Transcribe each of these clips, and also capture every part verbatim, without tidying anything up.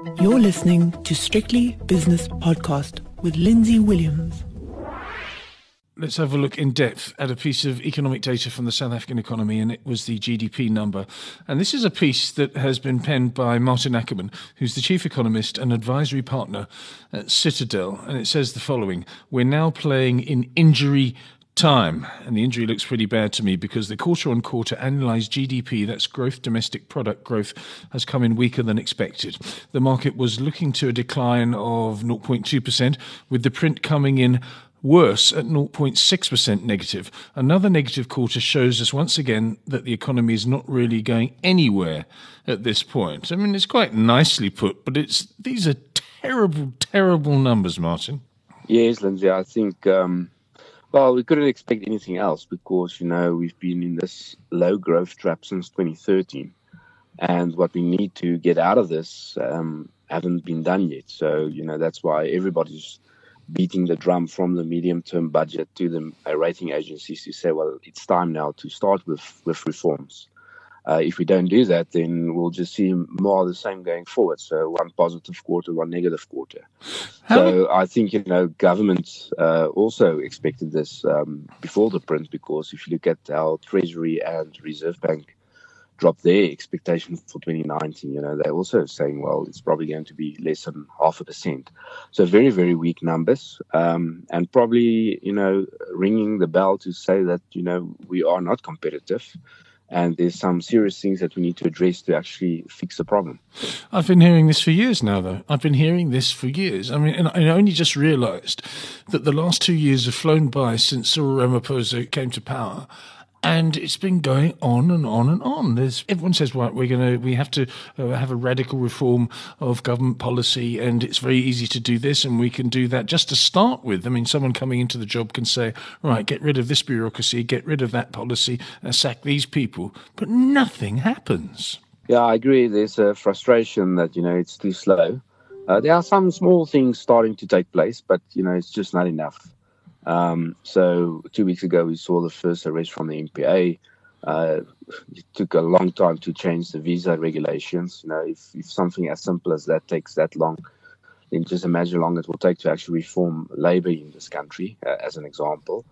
You're listening to Strictly Business Podcast with Lindsay Williams. Let's have a look in depth at a piece of economic data from the South African economy, and it was the G D P number. And this is a piece that has been penned by Martin Ackerman, who's the chief economist and advisory partner at Citadel. And it says the following: we're now playing in injury time. And the injury looks pretty bad to me because the quarter-on-quarter annualized G D P, that's growth domestic product growth, has come in weaker than expected. The market was looking to a decline of zero point two percent, with the print coming in worse at zero point six percent negative. Another negative quarter shows us once again that the economy is not really going anywhere at this point. I mean, it's quite nicely put, but it's these are terrible, terrible numbers, Martin. Yes, Lindsay, I think, um, well, we couldn't expect anything else because, you know, we've been in this low growth trap since twenty thirteen. And what we need to get out of this um, haven't been done yet. So, you know, that's why everybody's beating the drum from the medium-term budget to the uh, rating agencies to say, well, it's time now to start with, with reforms. Uh, if we don't do that, then we'll just see more of the same going forward. So one positive quarter, one negative quarter. How so I think, you know, government uh, also expected this um, before the print, because if you look at how Treasury and Reserve Bank dropped their expectation for twenty nineteen, you know, they're also saying, well, it's probably going to be less than half a percent. So very, very weak numbers, um, and probably, you know, ringing the bell to say that, you know, we are not competitive. And there's some serious things that we need to address to actually fix the problem. I've been hearing this for years now, though. I've been hearing this for years. I mean, and I only just realised that the last two years have flown by since Cyril Ramaphosa came to power. And it's been going on and on and on. There's everyone says, right, we're going to, we have to uh, have a radical reform of government policy, and it's very easy to do this, and we can do that just to start with. I mean, someone coming into the job can say, right, get rid of this bureaucracy, get rid of that policy, uh, sack these people, but nothing happens. Yeah, I agree. There's a frustration that, you know, it's too slow. Uh, there are some small things starting to take place, but, you know, it's just not enough. Um, so two weeks ago, we saw the first arrest from the N P A. Uh, it took a long time to change the visa regulations. You know, if, if something as simple as that takes that long, then just imagine how long it will take to actually reform labor in this country, uh, as an example.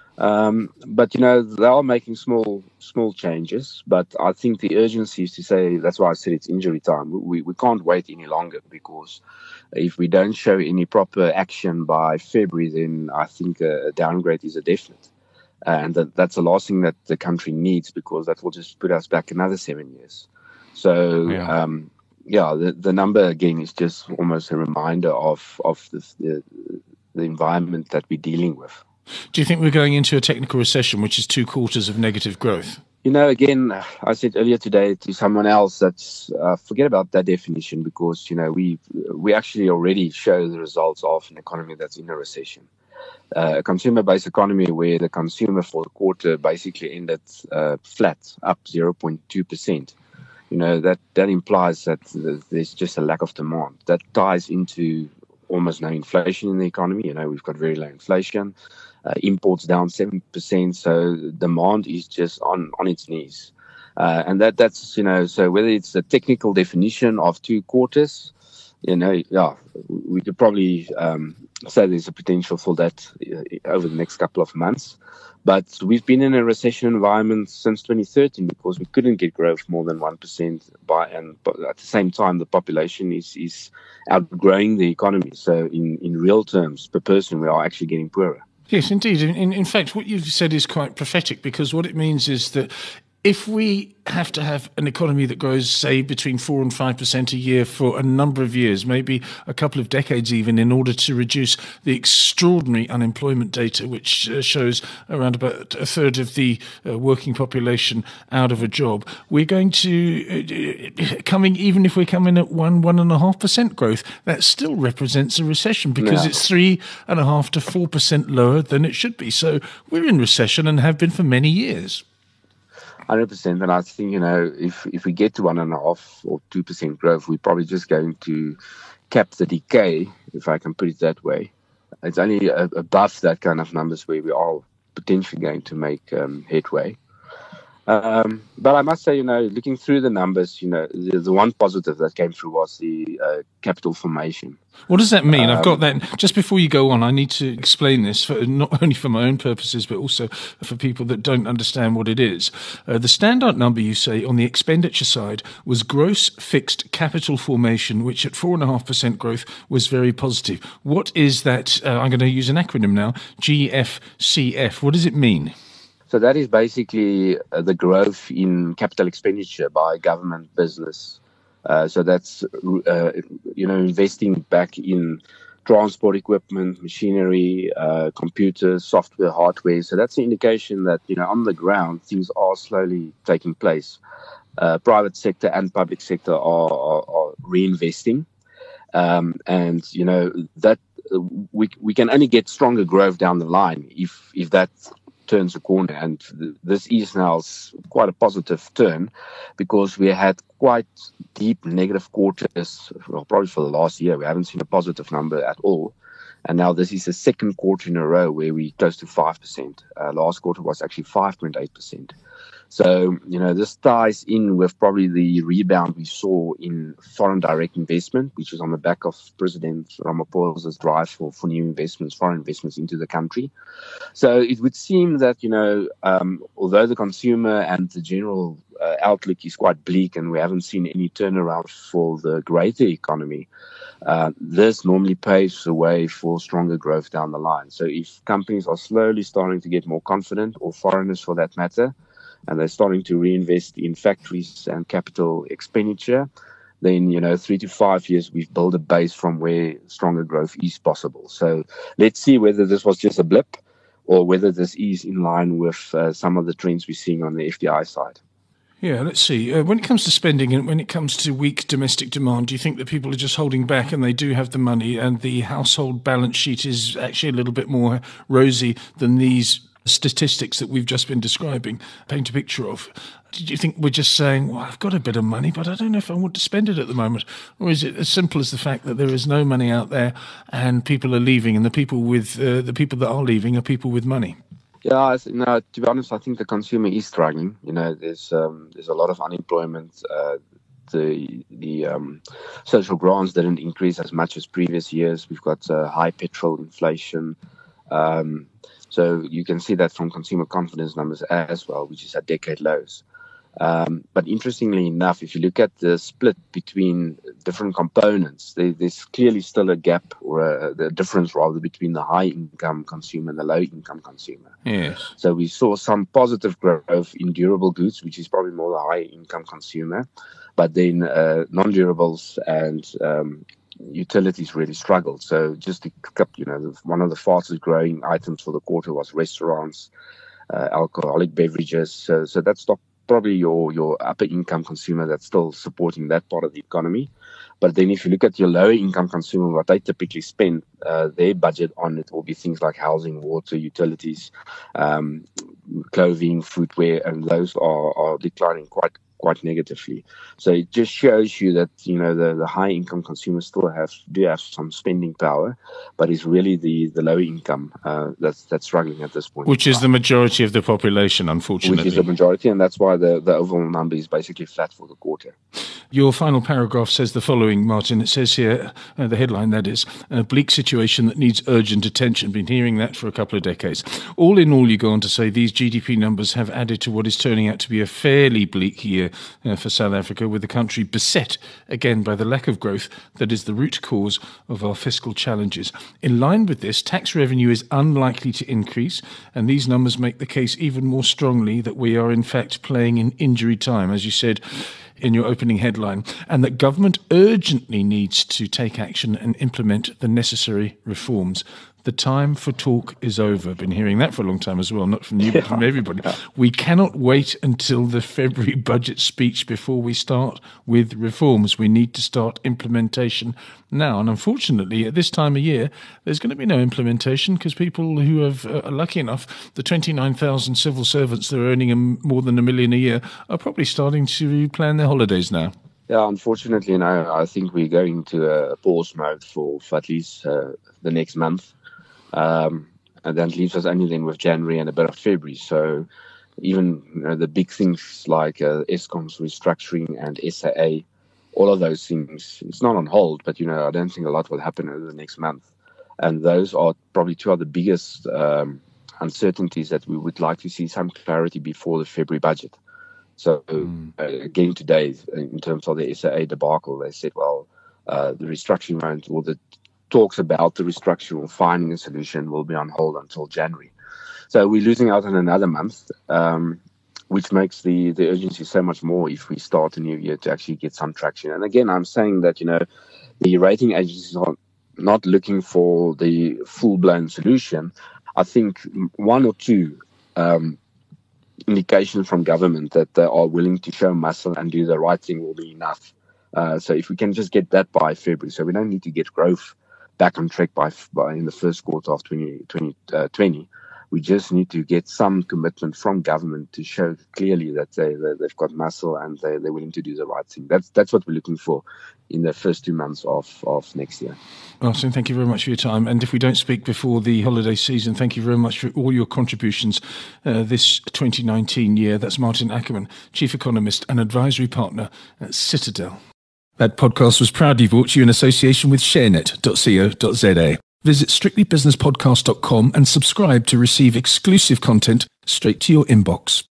Um, but, you know, they are making small, small changes. But I think the urgency is to say, that's why I said it's injury time. We, we can't wait any longer, because if we don't show any proper action by February, then I think a downgrade is a definite. And that, that's the last thing that the country needs, because that will just put us back another seven years. So, yeah, um, yeah the, the number, again, is just almost a reminder of, of the, the, the environment that we're dealing with. Do you think we're going into a technical recession, which is two quarters of negative growth? You know, again, I said earlier today to someone else that uh, forget about that definition, because, you know, we we actually already show the results of an economy that's in a recession. Uh, a consumer-based economy where the consumer for the quarter basically ended uh, flat, up zero point two percent. You know, that, that implies that there's just a lack of demand. That ties into almost no inflation in the economy. You know, we've got very low inflation. Uh, imports down seven percent, so demand is just on, on its knees. Uh, and that that's, you know, so whether it's the technical definition of two quarters, you know, yeah, we could probably um, say there's a potential for that uh, over the next couple of months. But we've been in a recession environment since twenty thirteen because we couldn't get growth more than one percent by, and at the same time, the population is, is outgrowing the economy. So in, in real terms, per person, we are actually getting poorer. Yes, indeed. In, in fact, what you've said is quite prophetic, because what it means is that if we have to have an economy that grows, say, between four and five percent a year for a number of years, maybe a couple of decades even, in order to reduce the extraordinary unemployment data, which uh, shows around about a third of the uh, working population out of a job, we're going to, uh, coming, even if we're coming at one, one and a half percent growth, that still represents a recession, because no. it's three and a half to four percent lower than it should be. So we're in recession and have been for many years. one hundred percent, and I think, you know, if if we get to one and a half or two percent growth, we're probably just going to cap the decay, if I can put it that way. It's only above that kind of numbers where we are potentially going to make um, headway. Um, but I must say, you know, looking through the numbers, you know, the, the one positive that came through was the uh, capital formation. What does that mean? Um, I've got Um, that. Just before you go on, I need to explain this, for, not only for my own purposes, but also for people that don't understand what it is. Uh, the standout number, you say, on the expenditure side was gross fixed capital formation, which at four point five percent growth was very positive. What is that? Uh, I'm going to use an acronym now, G F C F. What does it mean? So that is basically uh, the growth in capital expenditure by government business. Uh, so that's, uh, you know, investing back in transport equipment, machinery, uh, computers, software, hardware. So that's an indication that, you know, on the ground, things are slowly taking place. Uh, private sector and public sector are, are, are reinvesting. Um, and, you know, that uh, we we can only get stronger growth down the line if if that turns a corner, and th- this is now quite a positive turn, because we had quite deep negative quarters, well, probably for the last year. We haven't seen a positive number at all, and now this is the second quarter in a row where we close to five percent. Uh, last quarter was actually five point eight percent. So, you know, this ties in with probably the rebound we saw in foreign direct investment, which is on the back of President Ramaphosa's drive for, for new investments, foreign investments into the country. So it would seem that, you know, um, although the consumer and the general uh, outlook is quite bleak and we haven't seen any turnaround for the greater economy, uh, this normally paves the way for stronger growth down the line. So if companies are slowly starting to get more confident, or foreigners for that matter, and they're starting to reinvest in factories and capital expenditure, then, you know, three to five years, we've built a base from where stronger growth is possible. So let's see whether this was just a blip or whether this is in line with uh, some of the trends we're seeing on the F D I side. Yeah, let's see. Uh, when it comes to spending and when it comes to weak domestic demand, do you think that people are just holding back and they do have the money and the household balance sheet is actually a little bit more rosy than these statistics that we've just been describing paint a picture of? Did you think we're just saying, well, I've got a bit of money, but I don't know if I want to spend it at the moment? Or is it as simple as the fact that there is no money out there and people are leaving, and the people with uh, the people that are leaving are people with money? Yeah, I th- no, to be honest, I think the consumer is struggling. You know, there's um, there's a lot of unemployment. Uh, the the um, social grants didn't increase as much as previous years. We've got uh, high petrol inflation. Um, So you can see that from consumer confidence numbers as well, which is at decade lows. Um, but interestingly enough, if you look at the split between different components, there, there's clearly still a gap, or a, the difference rather, between the high-income consumer and the low-income consumer. Yes. So we saw some positive growth in durable goods, which is probably more the high-income consumer, but then uh, non-durables and um, utilities really struggled. So just to pick up, you know, one of the fastest growing items for the quarter was restaurants, uh, alcoholic beverages. So, so that's not probably your, your upper income consumer that's still supporting that part of the economy. But then if you look at your lower income consumer, what they typically spend uh, their budget on, it will be things like housing, water, utilities, um, clothing, footwear, and those are, are declining quite quite negatively. So it just shows you that, you know, the, the high income consumers still have do have some spending power, but it's really the, the low income uh, that's that's struggling at this point. Which is the majority of the population, unfortunately. Which is the majority, and that's why the, the overall number is basically flat for the quarter. Your final paragraph says the following, Martin. It says here, uh, the headline, that is, a bleak situation that needs urgent attention. Been hearing that for a couple of decades. All in all, you go on to say these G D P numbers have added to what is turning out to be a fairly bleak year uh, for South Africa, with the country beset again by the lack of growth that is the root cause of our fiscal challenges. In line with this, tax revenue is unlikely to increase, and these numbers make the case even more strongly that we are in fact playing in injury time, as you said in your opening headline, and that government urgently needs to take action and implement the necessary reforms. The time for talk is over. Been hearing that for a long time as well, not from you, but from everybody. We cannot wait until the February budget speech before we start with reforms. We need to start implementation now. And unfortunately, at this time of year, there's going to be no implementation because people who have, uh, are lucky enough, the twenty-nine thousand civil servants that are earning a, more than a million a year are probably starting to plan their holidays now. Yeah, unfortunately, now I think we're going to a pause mode for, for at least uh, the next month. Um, and that leaves us only then with January and a bit of February. So even you know, the big things like uh, Eskom's restructuring and S A A, all of those things, it's not on hold, but you know, I don't think a lot will happen over the next month. And those are probably two of the biggest um, uncertainties that we would like to see some clarity before the February budget. So mm. uh, again today, in terms of the S A A debacle, they said, well, uh, the restructuring round, or the talks about the restructuring or finding a solution will be on hold until January. So we're losing out on another month, um, which makes the, the urgency so much more if we start a new year to actually get some traction. And again, I'm saying that, you know, the rating agencies are not looking for the full-blown solution. I think one or two um, indications from government that they are willing to show muscle and do the right thing will be enough. Uh, so if we can just get that by February, so we don't need to get growth back on track by, by in the first quarter of twenty twenty, we just need to get some commitment from government to show clearly that they, they, they've got muscle and they, they're willing to do the right thing. That's that's what we're looking for in the first two months of, of next year. Martin, thank you very much for your time. And if we don't speak before the holiday season, thank you very much for all your contributions uh, this twenty nineteen year. That's Martin Ackerman, Chief Economist and Advisory Partner at Citadel. That podcast was proudly brought to you in association with sharenet dot co dot za. Visit strictly business podcast dot com and subscribe to receive exclusive content straight to your inbox.